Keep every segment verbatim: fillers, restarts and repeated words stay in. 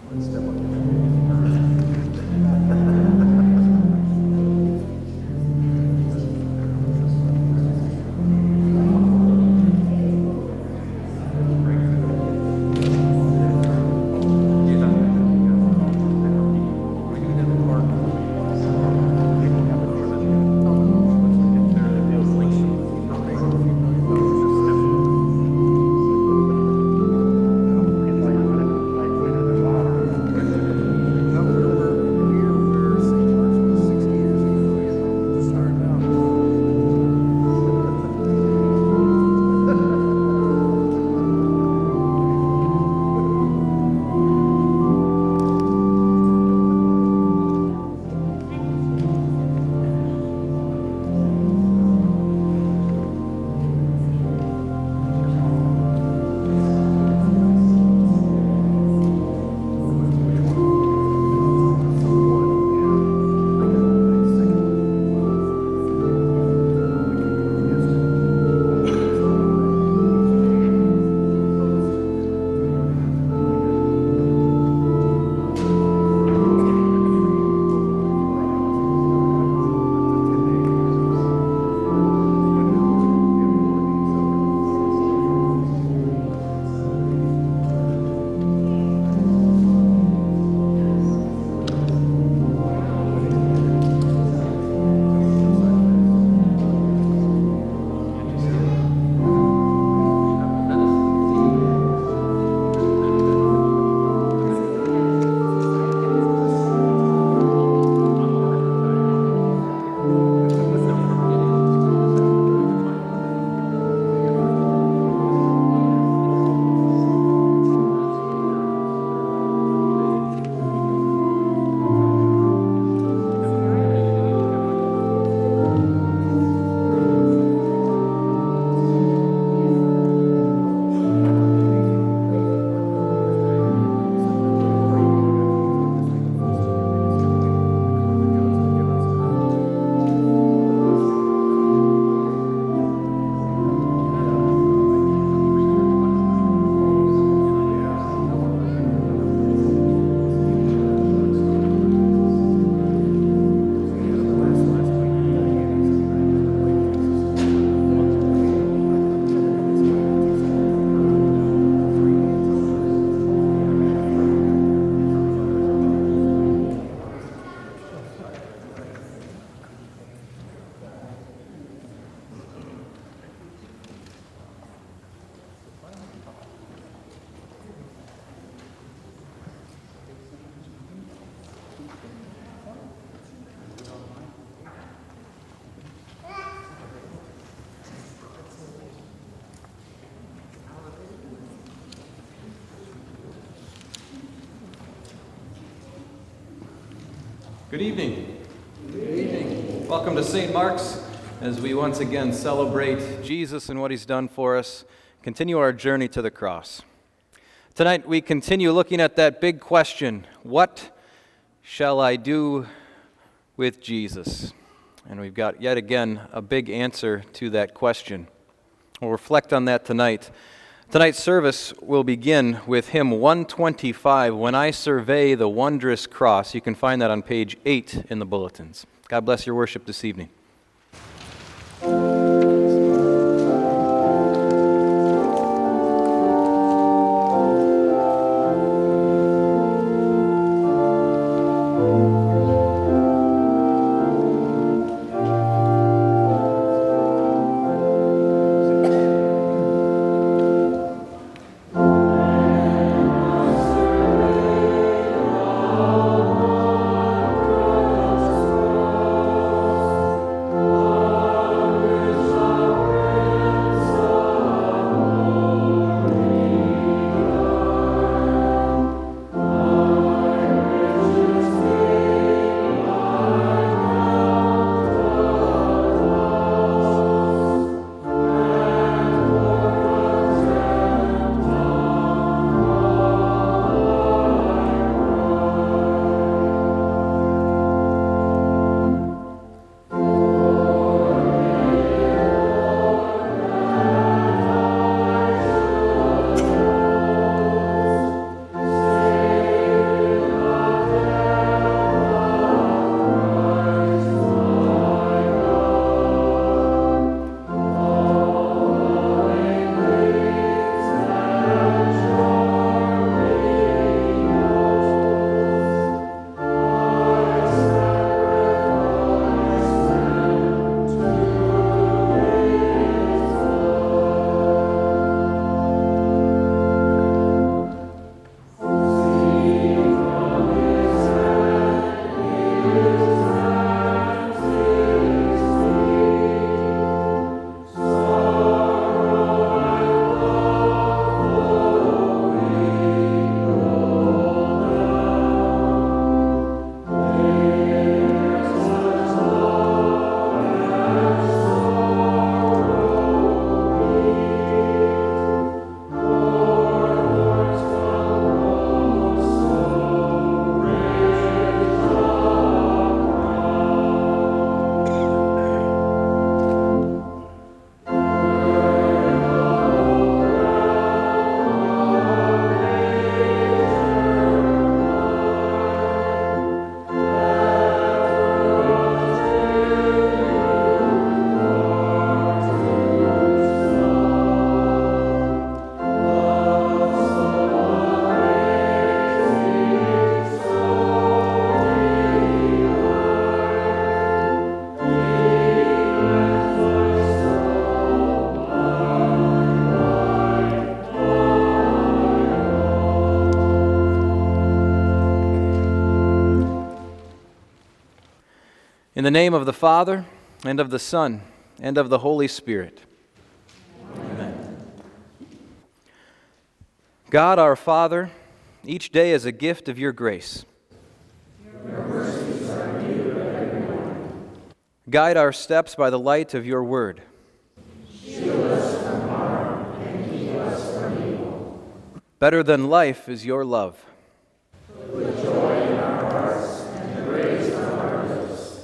Good evening. Good evening. Welcome to Saint Mark's as we once again celebrate Jesus and what he's done for us, continue our journey to the cross. Tonight we continue looking at that big question, what shall I do with Jesus? And we've got yet again a big answer to that question. We'll reflect on that tonight. Tonight's service will begin with hymn one twenty-five, When I Survey the Wondrous Cross. You can find that on page eight in the bulletins. God bless your worship this evening. Amen. In the name of the Father, and of the Son, and of the Holy Spirit. Amen. God our Father, each day is a gift of your grace. Your mercies are new every morning. Guide our steps by the light of your word. Shield us from harm and keep us from evil. Better than life is your love. Put joy in our hearts and praise on our lips.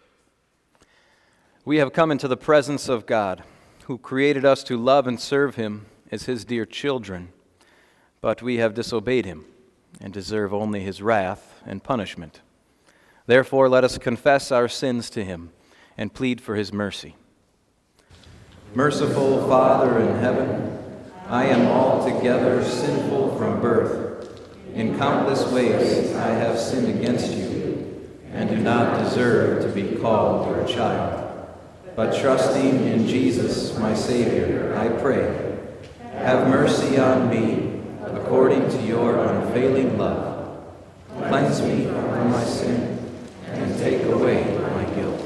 We have come into the presence of God, who created us to love and serve him as his dear children. But we have disobeyed him and deserve only his wrath and punishment. Therefore, let us confess our sins to him and plead for his mercy. Merciful Father in heaven, I am altogether sinful from birth. In countless ways I have sinned against you and do not deserve to be called your child. But trusting in Jesus, my Savior, I pray, have mercy on me according to your unfailing love. Cleanse me from my sin and take away my guilt.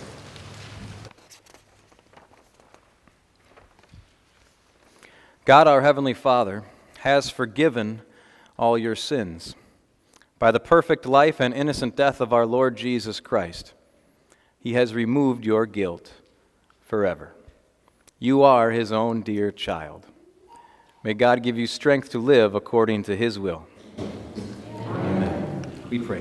God, our Heavenly Father, has forgiven all your sins by the perfect life and innocent death of our Lord Jesus Christ. He has removed your guilt forever. You are his own dear child. May God give you strength to live according to his will. Amen. We pray.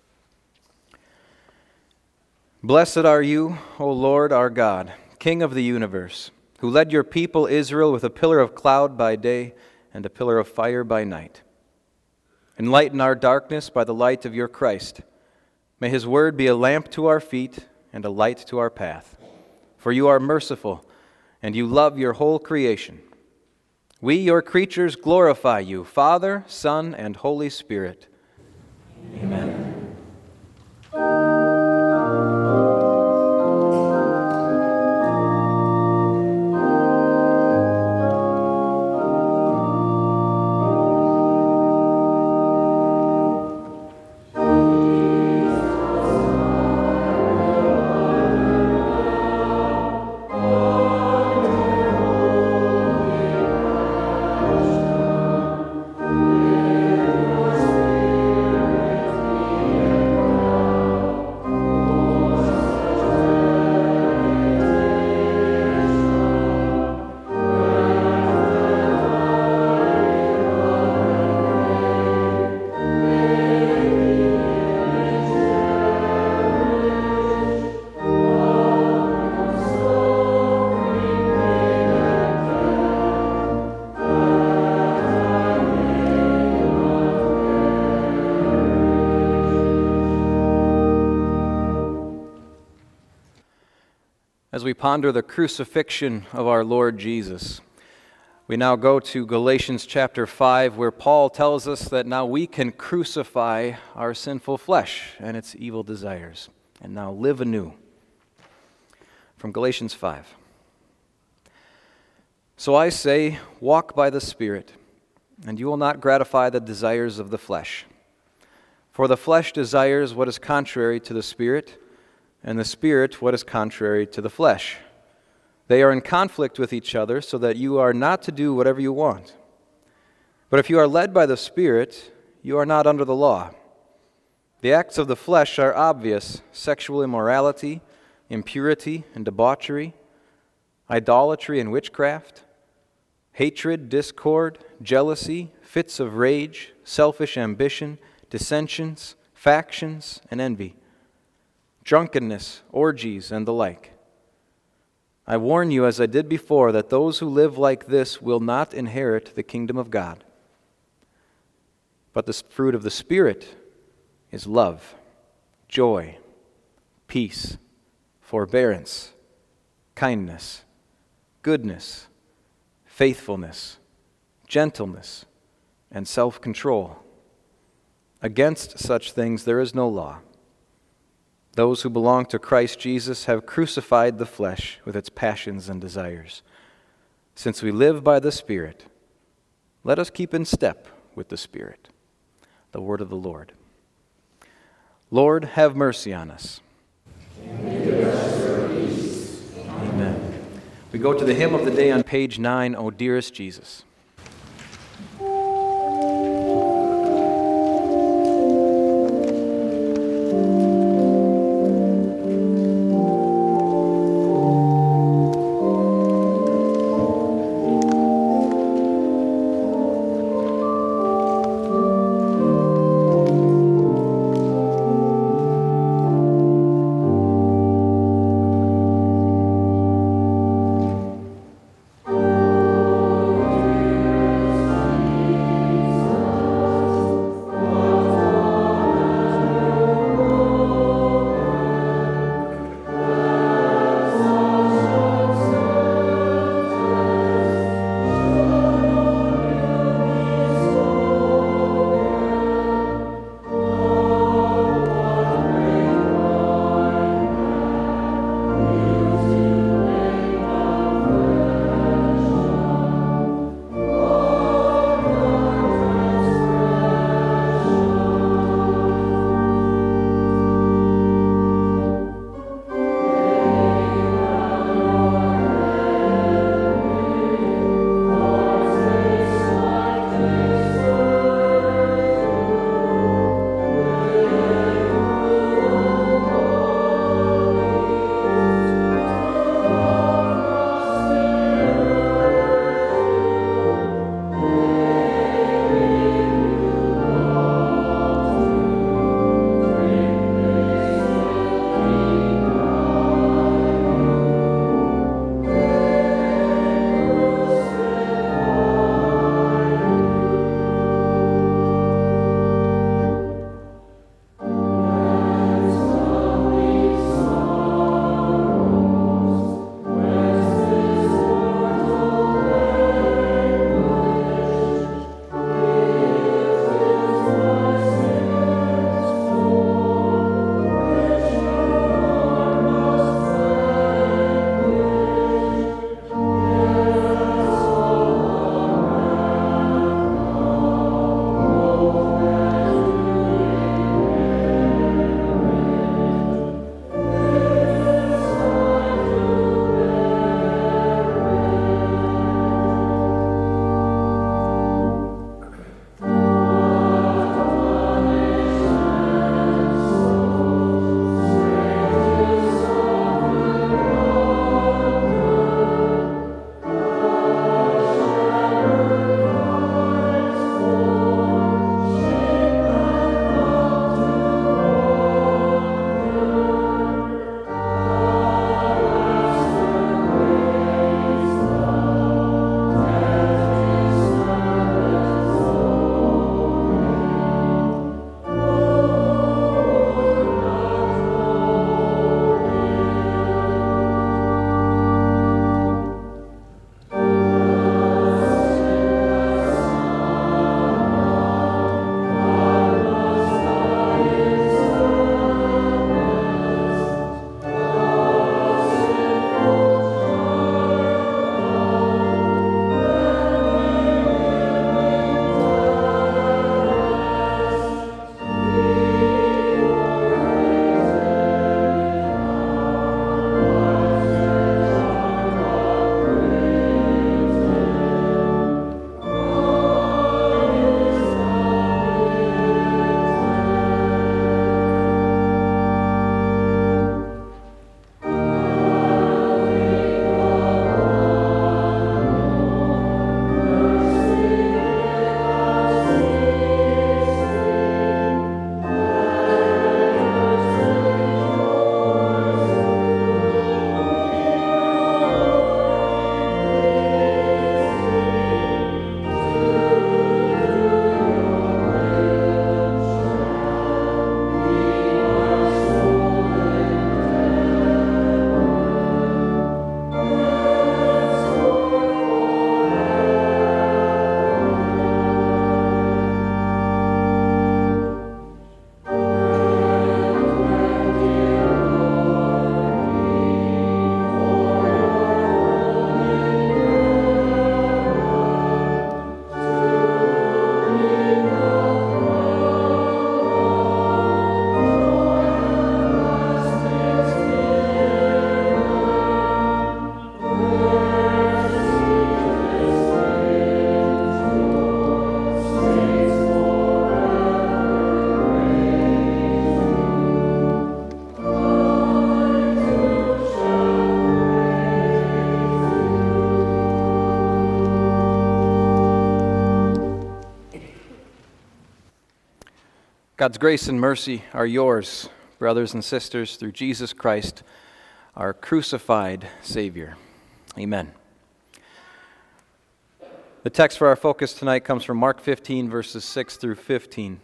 Blessed are you, O Lord our God, King of the universe, who led your people Israel with a pillar of cloud by day and a pillar of fire by night. Enlighten our darkness by the light of your Christ. May his word be a lamp to our feet and a light to our path. For you are merciful, and you love your whole creation. We, your creatures, glorify you, Father, Son, and Holy Spirit. Amen. As we ponder the crucifixion of our Lord Jesus, we now go to Galatians chapter five, where Paul tells us that now we can crucify our sinful flesh and its evil desires, and now live anew. From Galatians five. So I say, walk by the Spirit, and you will not gratify the desires of the flesh. For the flesh desires what is contrary to the Spirit, and the Spirit what is contrary to the flesh. They are in conflict with each other, so that you are not to do whatever you want. But if you are led by the Spirit, you are not under the law. The acts of the flesh are obvious: sexual immorality, impurity and debauchery, idolatry and witchcraft, hatred, discord, jealousy, fits of rage, selfish ambition, dissensions, factions, and envy, drunkenness, orgies, and the like. I warn you, as I did before, that those who live like this will not inherit the kingdom of God. But the fruit of the Spirit is love, joy, peace, forbearance, kindness, goodness, faithfulness, gentleness, and self-control. Against such things there is no law. Those who belong to Christ Jesus have crucified the flesh with its passions and desires. Since we live by the Spirit, let us keep in step with the Spirit. The word of the Lord. Lord, have mercy on us. Amen. We go to the hymn of the day on page nine, O Dearest Jesus. O God's grace and mercy are yours, brothers and sisters, through Jesus Christ, our crucified Savior. Amen. The text for our focus tonight comes from Mark fifteen, verses six through fifteen.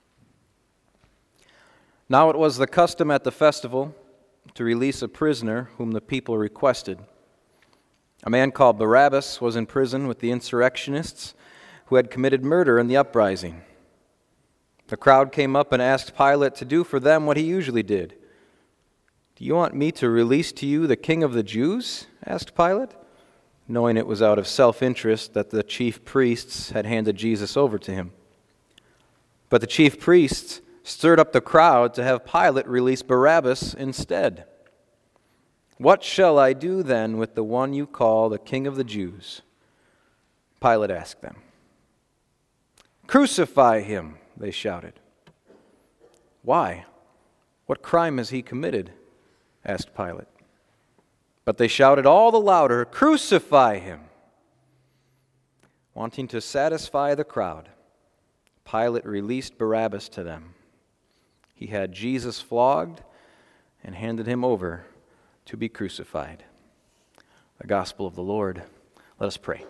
Now it was the custom at the festival to release a prisoner whom the people requested. A man called Barabbas was in prison with the insurrectionists who had committed murder in the uprising. The crowd came up and asked Pilate to do for them what he usually did. "Do you want me to release to you the king of the Jews?" asked Pilate, knowing it was out of self-interest that the chief priests had handed Jesus over to him. But the chief priests stirred up the crowd to have Pilate release Barabbas instead. "What shall I do then with the one you call the king of the Jews?" Pilate asked them. "Crucify him," they shouted. "Why? What crime has he committed?" asked Pilate. But they shouted all the louder, "Crucify him!" Wanting to satisfy the crowd, Pilate released Barabbas to them. He had Jesus flogged and handed him over to be crucified. The gospel of the Lord. Let us pray.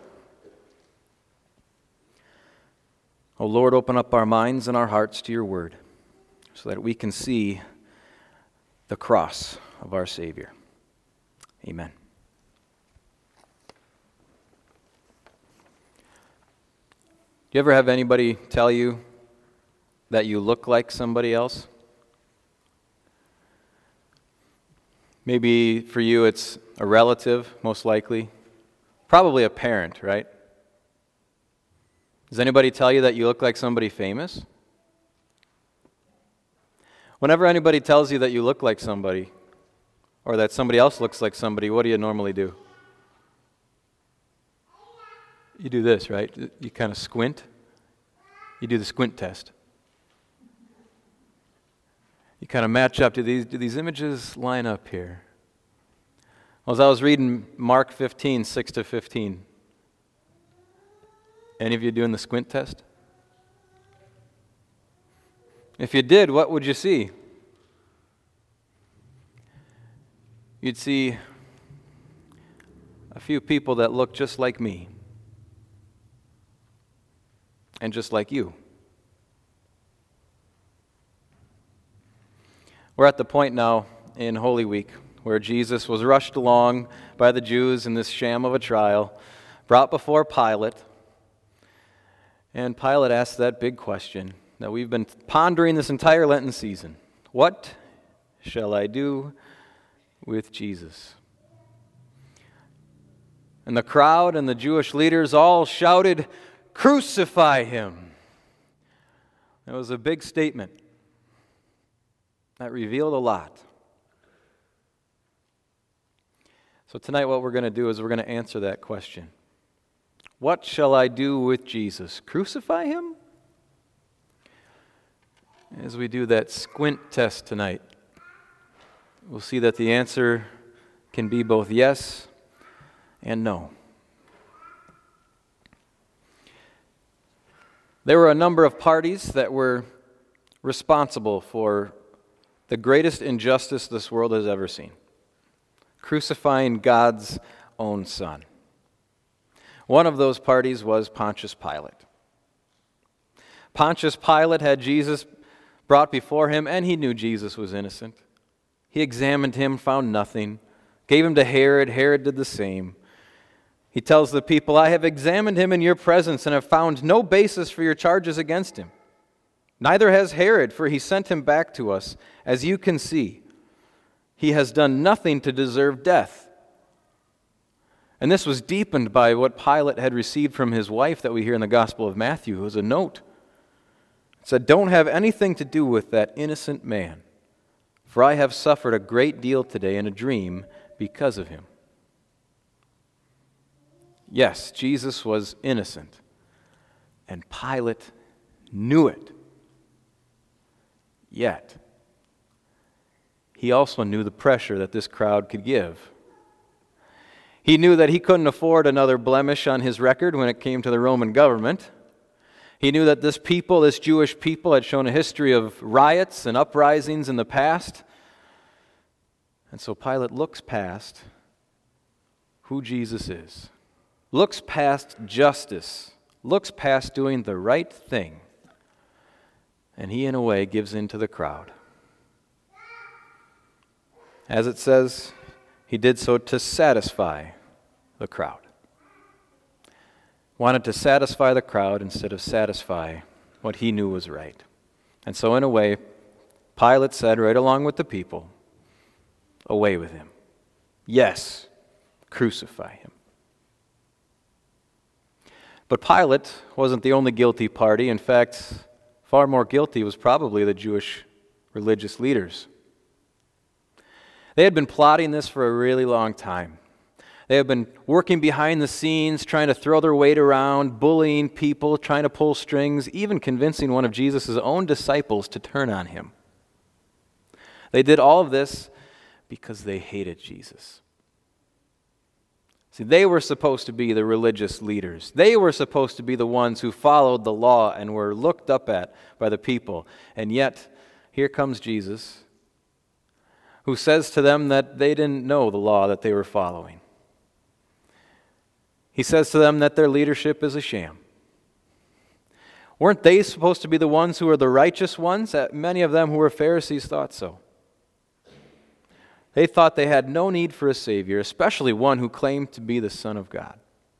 O Lord, open up our minds and our hearts to your word so that we can see the cross of our Savior. Amen. Do you ever have anybody tell you that you look like somebody else? Maybe for you it's a relative, most likely. Probably a parent, right? Does anybody tell you that you look like somebody famous? Whenever anybody tells you that you look like somebody, or that somebody else looks like somebody, what do you normally do? You do this, right? You kind of squint. You do the squint test. You kind of match up. Do these, do these images line up here? Well, as I was reading Mark fifteen, six to fifteen, any of you doing the squint test? If you did, what would you see? You'd see a few people that look just like me and just like you. We're at the point now in Holy Week where Jesus was rushed along by the Jews in this sham of a trial, brought before Pilate, and Pilate asked that big question that we've been pondering this entire Lenten season. What shall I do with Jesus? And the crowd and the Jewish leaders all shouted, "Crucify him!" It was a big statement that revealed a lot. So tonight what we're going to do is we're going to answer that question. What shall I do with Jesus? Crucify him? As we do that squint test tonight, we'll see that the answer can be both yes and no. There were a number of parties that were responsible for the greatest injustice this world has ever seen: crucifying God's own Son. One of those parties was Pontius Pilate. Pontius Pilate had Jesus brought before him, and he knew Jesus was innocent. He examined him, found nothing, gave him to Herod. Herod did the same. He tells the people, "I have examined him in your presence and have found no basis for your charges against him. Neither has Herod, for he sent him back to us. As you can see, he has done nothing to deserve death." And this was deepened by what Pilate had received from his wife that we hear in the Gospel of Matthew. It was a note. It said, "Don't have anything to do with that innocent man, for I have suffered a great deal today in a dream because of him." Yes, Jesus was innocent, and Pilate knew it. Yet, he also knew the pressure that this crowd could give. He knew that he couldn't afford another blemish on his record when it came to the Roman government. He knew that this people, this Jewish people, had shown a history of riots and uprisings in the past. And so Pilate looks past who Jesus is, looks past justice, looks past doing the right thing, and he, in a way, gives in to the crowd. As it says, he did so to satisfy the crowd. Wanted to satisfy the crowd instead of satisfy what he knew was right. And so, in a way, Pilate said, right along with the people, away with him. Yes, crucify him. But Pilate wasn't the only guilty party. In fact, far more guilty was probably the Jewish religious leaders. They had been plotting this for a really long time. They have been working behind the scenes, trying to throw their weight around, bullying people, trying to pull strings, even convincing one of Jesus' own disciples to turn on him. They did all of this because they hated Jesus. See, they were supposed to be the religious leaders. They were supposed to be the ones who followed the law and were looked up at by the people. And yet, here comes Jesus, who says to them that they didn't know the law that they were following. He says to them that their leadership is a sham. Weren't they supposed to be the ones who were the righteous ones? Many of them who were Pharisees thought so. They thought they had no need for a Savior, especially one who claimed to be the Son of God.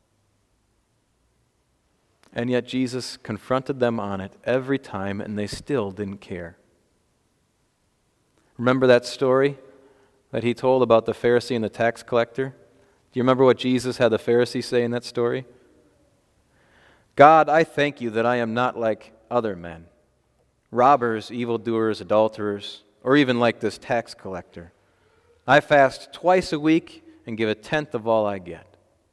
And yet Jesus confronted them on it every time, and they still didn't care. Remember that story that he told about the Pharisee and the tax collector? Do you remember what Jesus had the Pharisee say in that story? God, I thank you that I am not like other men, robbers, evildoers, adulterers, or even like this tax collector. I fast twice a week and give a tenth of all I get.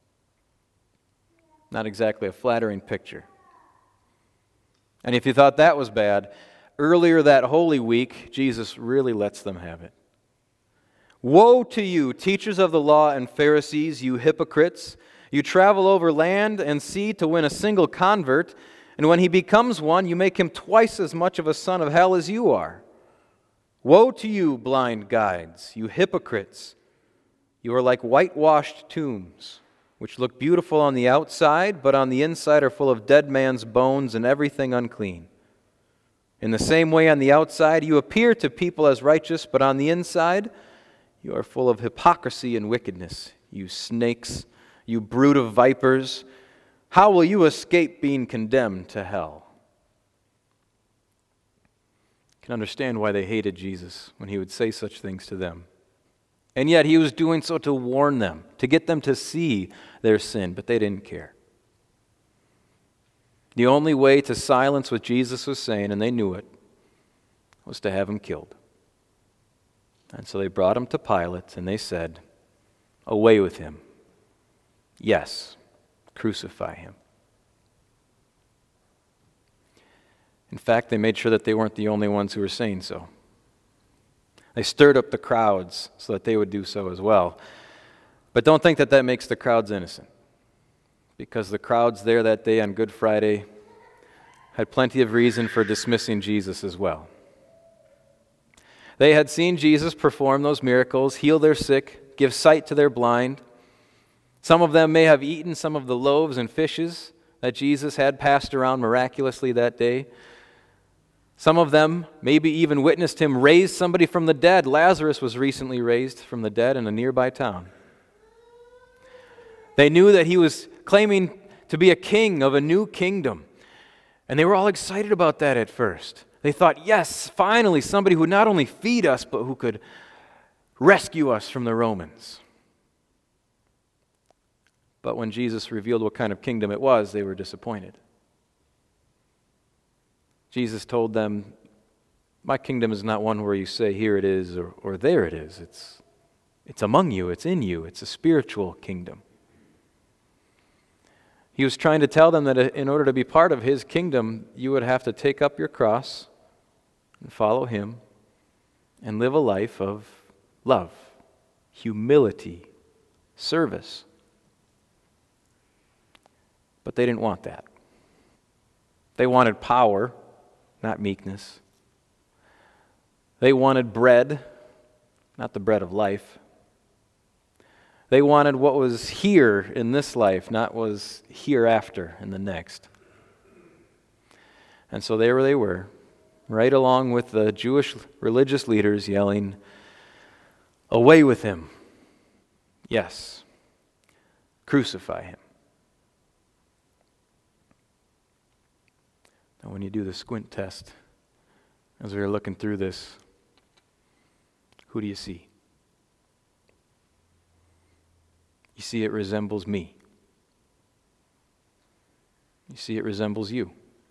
Not exactly a flattering picture. And if you thought that was bad, earlier that Holy Week, Jesus really lets them have it. Woe to you, teachers of the law and Pharisees, you hypocrites! You travel over land and sea to win a single convert, and when he becomes one, you make him twice as much of a son of hell as you are. Woe to you, blind guides, you hypocrites! You are like whitewashed tombs, which look beautiful on the outside, but on the inside are full of dead man's bones and everything unclean. In the same way, on the outside, you appear to people as righteous, but on the inside, you are full of hypocrisy and wickedness, you snakes, you brood of vipers. How will you escape being condemned to hell? You can understand why they hated Jesus when he would say such things to them. And yet he was doing so to warn them, to get them to see their sin, but they didn't care. The only way to silence what Jesus was saying, and they knew it, was to have him killed. And so they brought him to Pilate, and they said, away with him. Yes, crucify him. In fact, they made sure that they weren't the only ones who were saying so. They stirred up the crowds so that they would do so as well. But don't think that that makes the crowds innocent, because the crowds there that day on Good Friday had plenty of reason for dismissing Jesus as well. They had seen Jesus perform those miracles, heal their sick, give sight to their blind. Some of them may have eaten some of the loaves and fishes that Jesus had passed around miraculously that day. Some of them maybe even witnessed him raise somebody from the dead. Lazarus was recently raised from the dead in a nearby town. They knew that he was claiming to be a king of a new kingdom. And they were all excited about that at first. They thought, yes, finally somebody who would not only feed us, but who could rescue us from the Romans. But when Jesus revealed what kind of kingdom it was, they were disappointed. Jesus told them, my kingdom is not one where you say, here it is, or, or there it is. It's, it's among you, it's in you, it's a spiritual kingdom. He was trying to tell them that in order to be part of his kingdom, you would have to take up your cross and follow him and live a life of love, humility, service. But they didn't want that. They wanted power, not meekness. They wanted bread, not the bread of life. They wanted what was here in this life, not what was hereafter in the next. And so there they were, right along with the Jewish religious leaders yelling, "Away with him!" Yes, crucify him. Now when you do the squint test, as we were looking through this, who do you see? You see it resembles me. You see it resembles you.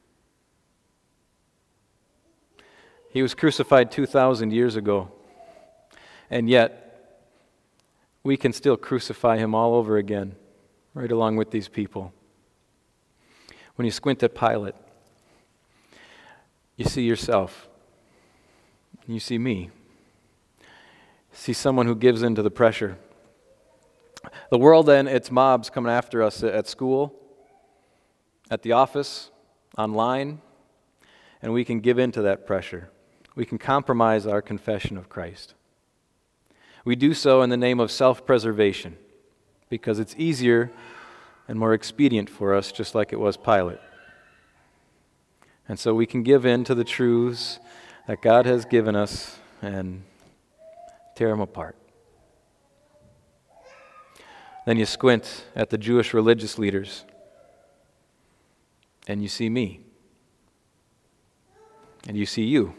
He was crucified two thousand years ago, and yet we can still crucify him all over again, right along with these people. When you squint at Pilate, you see yourself. You see me. You see someone who gives in to the pressure. The world and its mobs coming after us at school, at the office, online, and we can give in to that pressure. We can compromise our confession of Christ. We do so in the name of self-preservation because it's easier and more expedient for us, just like it was Pilate. And so we can give in to the truths that God has given us and tear them apart. Then you squint at the Jewish religious leaders, and you see me, and you see you.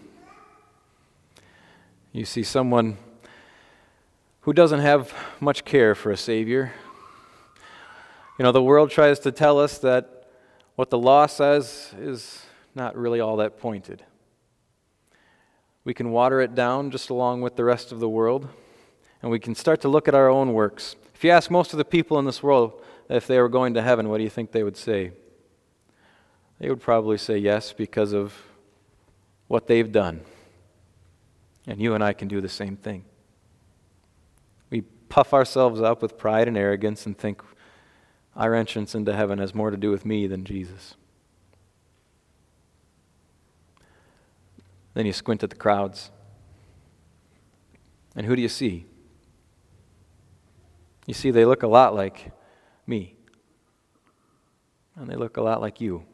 You see someone who doesn't have much care for a Savior. You know, the world tries to tell us that what the law says is not really all that pointed. We can water it down just along with the rest of the world, and we can start to look at our own works. If you ask most of the people in this world if they were going to heaven, what do you think they would say? They would probably say yes because of what they've done. And you and I can do the same thing. We puff ourselves up with pride and arrogance and think our entrance into heaven has more to do with me than Jesus. Then you squint at the crowds. And who do you see? You see, they look a lot like me. And they look a lot like you.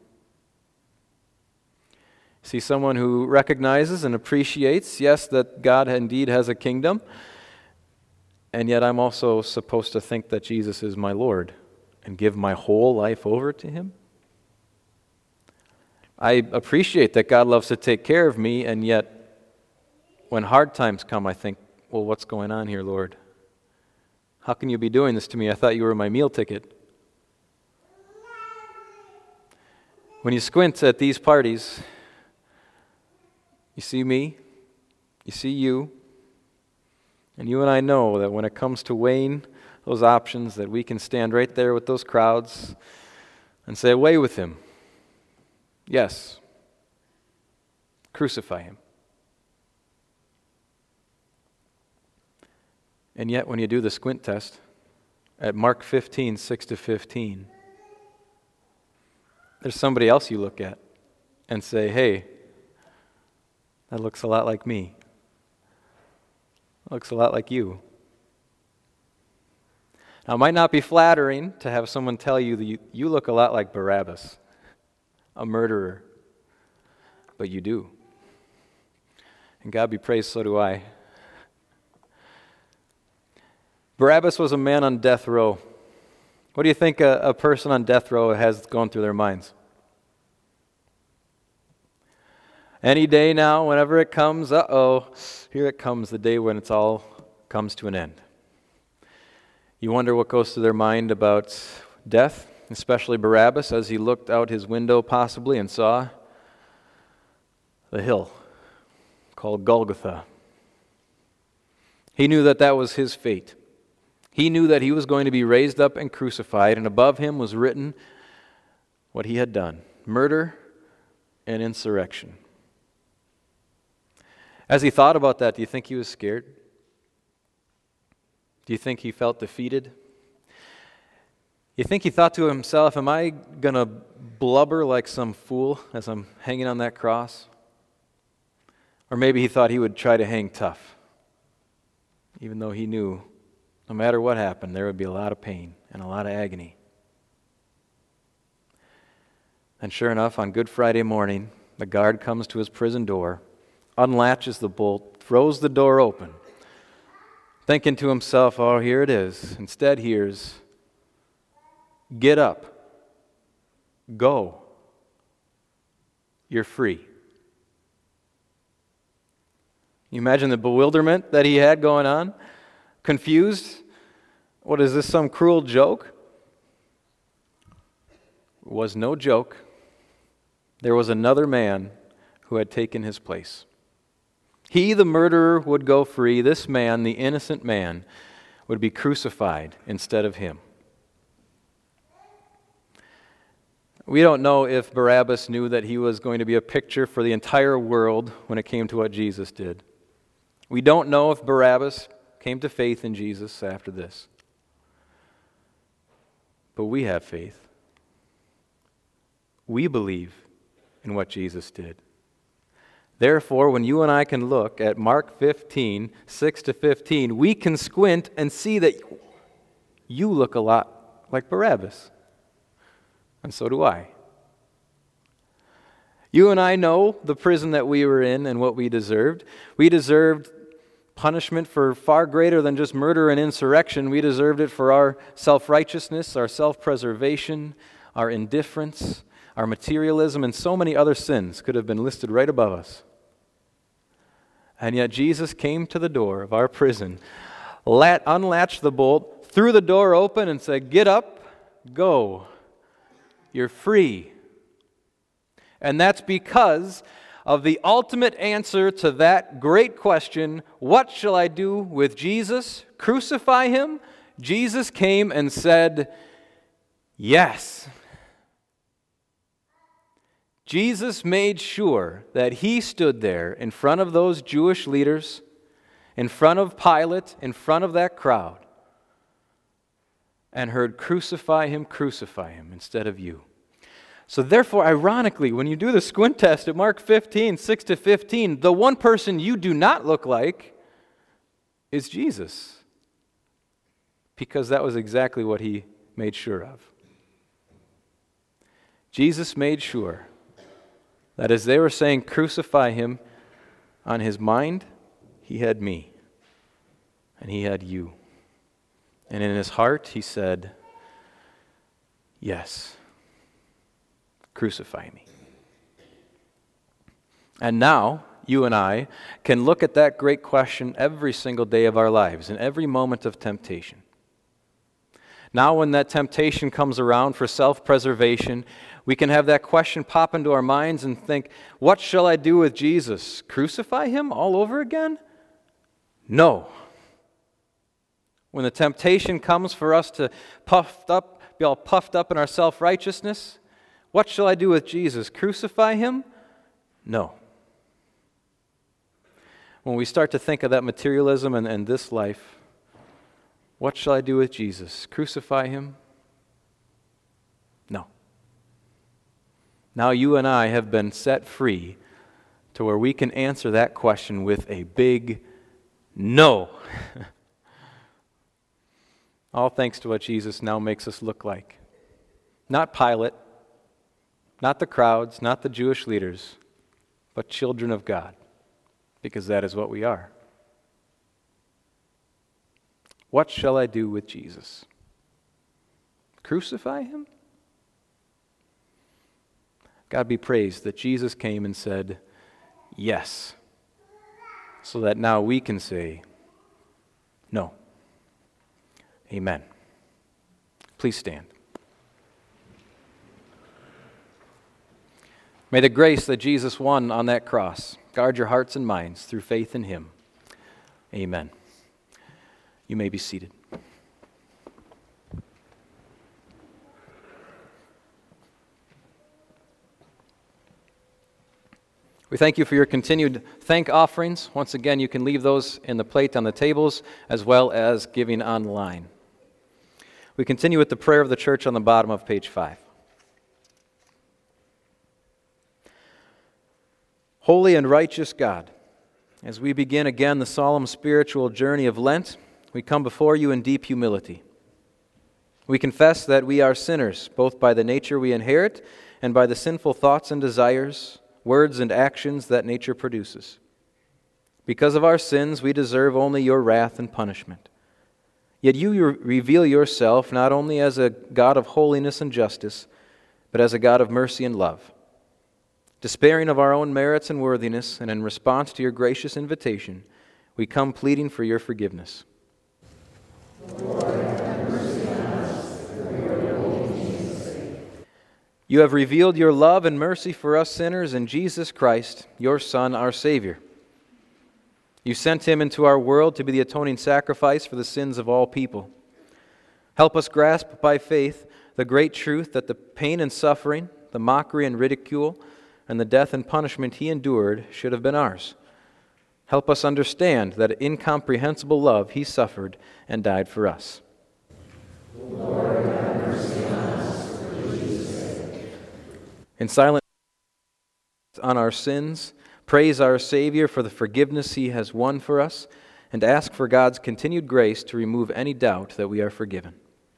See someone who recognizes and appreciates, yes, that God indeed has a kingdom, and yet I'm also supposed to think that Jesus is my Lord and give my whole life over to Him. I appreciate that God loves to take care of me, and yet when hard times come, I think, well, what's going on here, Lord? How can you be doing this to me? I thought you were my meal ticket. When you squint at these parties, you see me, you see you, and you and I know that when it comes to weighing those options, that we can stand right there with those crowds and say, away with him. Yes, crucify him. And yet when you do the squint test, at Mark fifteen, six to fifteen, there's somebody else you look at and say, hey, that looks a lot like me. That looks a lot like you. Now, it might not be flattering to have someone tell you that you, you look a lot like Barabbas, a murderer, but you do. And God be praised, so do I. Barabbas was a man on death row. What do you think a, a person on death row has going through their minds? Any day now, whenever it comes, uh-oh, here it comes, the day when it's all comes to an end. You wonder what goes through their mind about death, especially Barabbas, as he looked out his window possibly and saw the hill called Golgotha. He knew that that was his fate. He knew that he was going to be raised up and crucified, and above him was written what he had done, murder and insurrection. As he thought about that, do you think he was scared? Do you think he felt defeated? You think he thought to himself, am I going to blubber like some fool as I'm hanging on that cross? Or maybe he thought he would try to hang tough, even though he knew no matter what happened, there would be a lot of pain and a lot of agony. And sure enough, on Good Friday morning, the guard comes to his prison door, unlatches the bolt, throws the door open, thinking to himself, oh, here it is. Instead hears, get up, go, you're free. You imagine the bewilderment that he had going on? Confused? What is this, some cruel joke? It was no joke. There was another man who had taken his place. He, the murderer, would go free. This man, the innocent man, would be crucified instead of him. We don't know if Barabbas knew that he was going to be a picture for the entire world when it came to what Jesus did. We don't know if Barabbas came to faith in Jesus after this. But we have faith. We believe in what Jesus did. Therefore, when you and I can look at Mark fifteen, six to fifteen, we can squint and see that you look a lot like Barabbas. And so do I. You and I know the prison that we were in and what we deserved. We deserved punishment for far greater than just murder and insurrection. We deserved it for our self-righteousness, our self-preservation, our indifference, our materialism, and so many other sins could have been listed right above us. And yet Jesus came to the door of our prison, lat, unlatched the bolt, threw the door open and said, get up, go. You're free. And that's because of the ultimate answer to that great question, what shall I do with Jesus? Crucify him? Jesus came and said, yes. Jesus made sure that he stood there in front of those Jewish leaders, in front of Pilate, in front of that crowd, and heard, crucify him, crucify him, instead of you. So therefore, ironically, when you do the squint test at Mark fifteen, six to fifteen, the one person you do not look like is Jesus. Because that was exactly what he made sure of. Jesus made sure that as they were saying, crucify him, on his mind, he had me. And he had you. And in his heart, he said, yes. Crucify me. And now, you and I can look at that great question every single day of our lives, in every moment of temptation. Now when that temptation comes around for self-preservation, we can have that question pop into our minds and think, what shall I do with Jesus? Crucify him all over again? No. When the temptation comes for us to puffed up, be all puffed up in our self-righteousness, what shall I do with Jesus? Crucify him? No. When we start to think of that materialism and, and this life, what shall I do with Jesus? Crucify him? No. Now you and I have been set free to where we can answer that question with a big no. All thanks to what Jesus now makes us look like. Not Pilate, not the crowds, not the Jewish leaders, but children of God, because that is what we are. What shall I do with Jesus? Crucify him? God be praised that Jesus came and said, yes, so that now we can say, no. Amen. Please stand. May the grace that Jesus won on that cross guard your hearts and minds through faith in him. Amen. You may be seated. We thank you for your continued thank offerings. Once again, you can leave those in the plate on the tables as well as giving online. We continue with the prayer of the church on the bottom of page five. Holy and righteous God, as we begin again the solemn spiritual journey of Lent, we come before you in deep humility. We confess that we are sinners, both by the nature we inherit and by the sinful thoughts and desires, words and actions that nature produces. Because of our sins, we deserve only your wrath and punishment. Yet you reveal yourself not only as a God of holiness and justice, but as a God of mercy and love. Despairing of our own merits and worthiness, and in response to your gracious invitation, we come pleading for your forgiveness. Lord, have mercy on us, for your holy name's sake. You have revealed your love and mercy for us sinners in Jesus Christ, your Son, our Savior. You sent him into our world to be the atoning sacrifice for the sins of all people. Help us grasp by faith the great truth that the pain and suffering, the mockery and ridicule, and the death and punishment he endured should have been ours. Help us understand that incomprehensible love he suffered and died for us. Lord, have mercy on us, for Jesus' sake. In silence on our sins, praise our Savior for the forgiveness he has won for us, and ask for God's continued grace to remove any doubt that we are forgiven.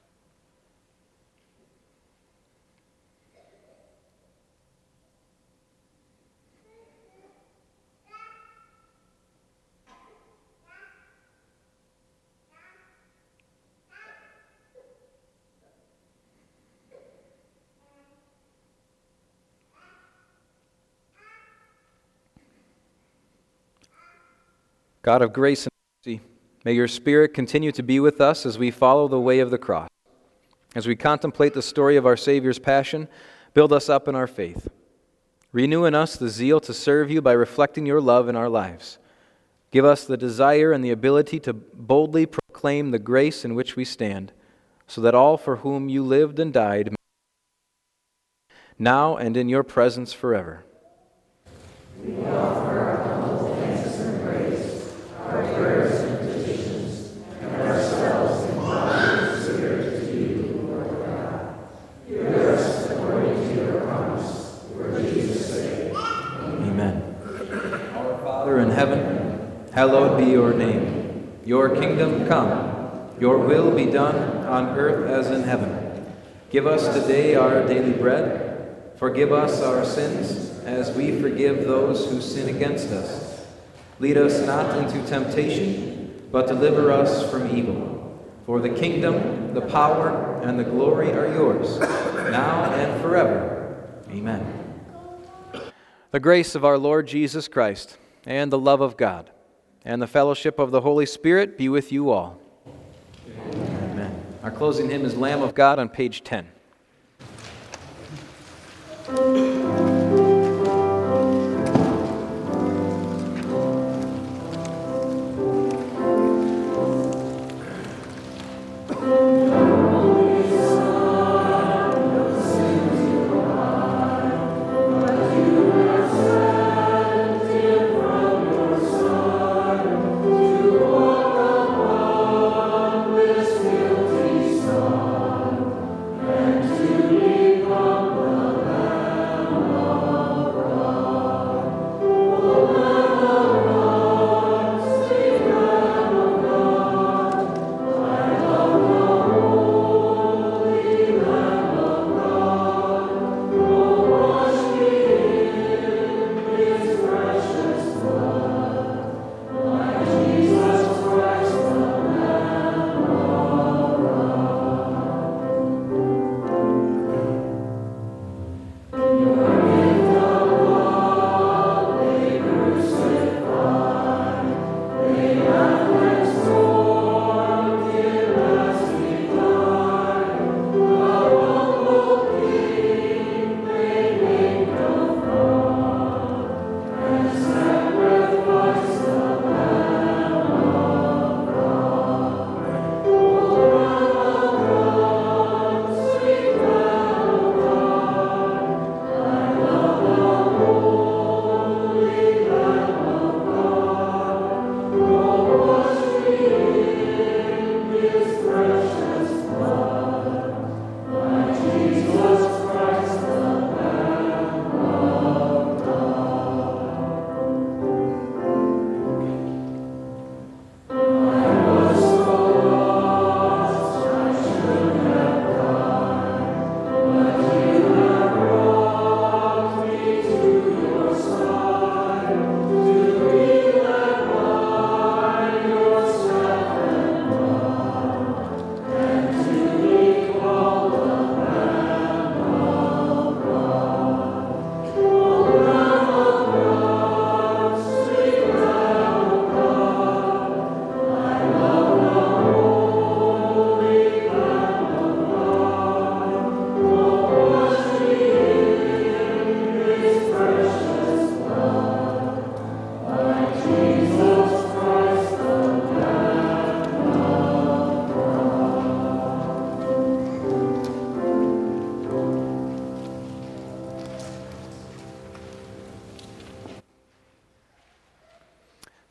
God of grace and mercy, may your Spirit continue to be with us as we follow the way of the cross. As we contemplate the story of our Savior's passion, build us up in our faith. Renew in us the zeal to serve you by reflecting your love in our lives. Give us the desire and the ability to boldly proclaim the grace in which we stand, so that all for whom you lived and died may now and in your presence forever. We offer our humble thanks and praise, our prayers and petitions, and ourselves in body and spirit to you, Lord God. Hear us according to your promise, for Jesus' sake. Amen. Our Father in heaven, hallowed be your name. Your kingdom come, your will be done on earth as in heaven. Give us today our daily bread. Forgive us our sins, as we forgive those who sin against us. Lead us not into temptation, but deliver us from evil. For the kingdom, the power, and the glory are yours, now and forever. Amen. The grace of our Lord Jesus Christ, and the love of God, and the fellowship of the Holy Spirit be with you all. Amen. Amen. Our closing hymn is Lamb of God on page ten.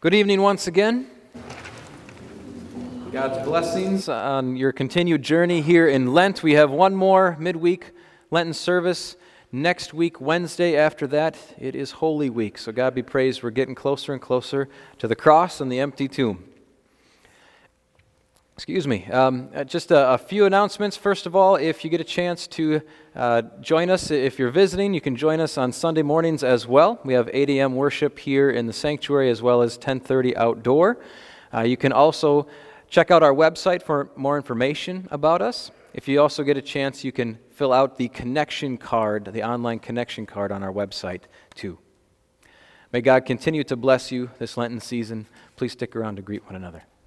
Good evening once again. God's blessings on your continued journey here in Lent. We have one more midweek Lenten service next week, Wednesday. After that, it is Holy Week. So God be praised, we're getting closer and closer to the cross and the empty tomb. Excuse me. Um, just a, a few announcements. First of all, if you get a chance to uh, join us, if you're visiting, you can join us on Sunday mornings as well. We have eight a.m. worship here in the sanctuary as well as ten thirty outdoor. Uh, you can also check out our website for more information about us. If you also get a chance, you can fill out the connection card, the online connection card on our website too. May God continue to bless you this Lenten season. Please stick around to greet one another.